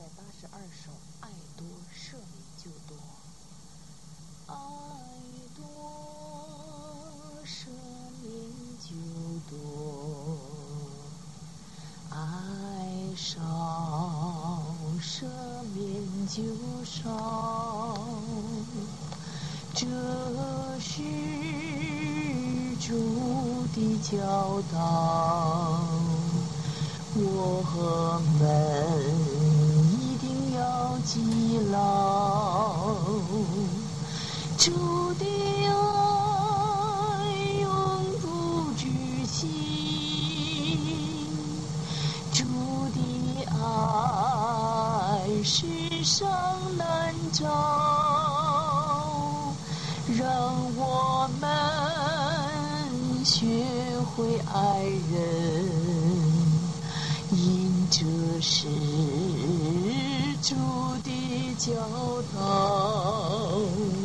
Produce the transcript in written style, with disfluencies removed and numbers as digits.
首《爱多赦免就多》。爱多赦免就多，爱少赦免就少，这是主的教导，我们一定要记牢。主的爱永不止息，主的爱世上难找，让我们学会爱人，因这是主的教导。